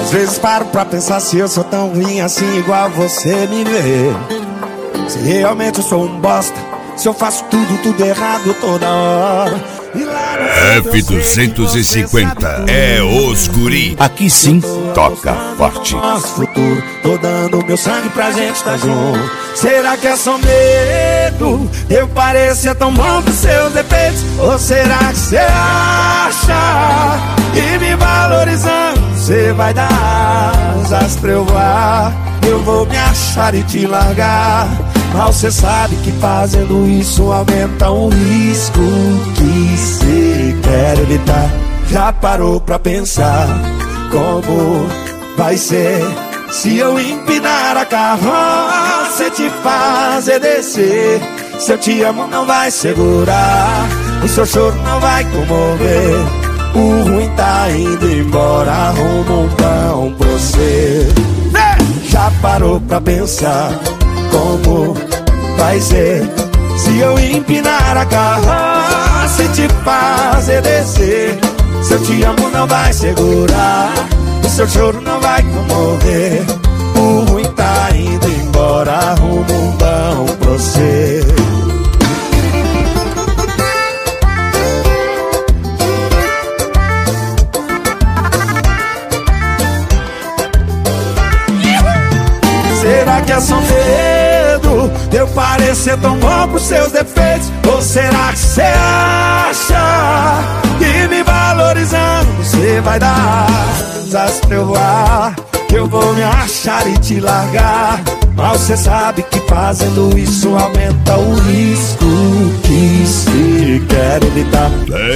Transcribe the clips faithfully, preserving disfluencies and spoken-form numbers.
Às vezes paro pra pensar se eu sou tão ruim assim igual você me vê. Se realmente eu sou um bosta, se eu faço tudo, tudo errado toda hora. F duzentos e cinquenta é os guri. Aqui sim toca forte. Nosso futuro, tô dando meu sangue pra gente tá junto. Será que é só medo? Eu parecer tão bom pros seus defeitos? Ou será que cê acha que me valorizando cê vai dar asas pra eu voar? Eu vou me achar e te largar. Mal cê sabe que fazendo isso aumenta o risco que cê quer evitar. Já parou pra pensar como vai ser se eu empinar a carroça e te fazer descer? Se eu te amo não vai segurar, o seu choro não vai comover. O ruim tá indo embora, arruma um pão pra você. Já parou pra pensar como vai ser se eu empinar a carroça e te fazer descer? Se eu te amo não vai segurar, o seu choro não vai comover. O ruim tá indo embora, arruma um pão pra você. Será que é só medo de eu parecer tão bom pros seus defeitos? Ou será que cê acha que me valorizando cê vai dar asas pra eu voar? Que eu vou me achar e te largar. Mal cê sabe que fazendo isso aumenta o risco que cê quer evitar.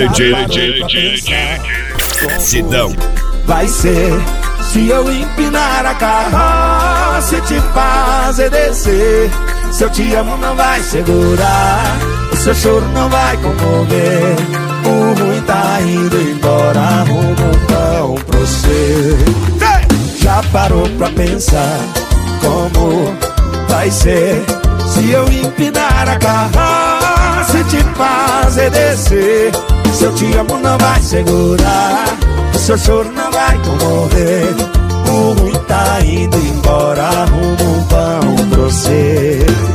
Sidão. Vai ser se eu empinar a carroça e te fazer descer? Se eu te amo não vai segurar, o seu choro não vai comover. O ruim tá indo embora, arruma um pão pra você. Já parou pra pensar como vai ser se eu empinar a carroça e te fazer descer? Se eu te amo não vai segurar, o seu choro não vai comover. O ruim tá indo embora, arruma um pão pra você.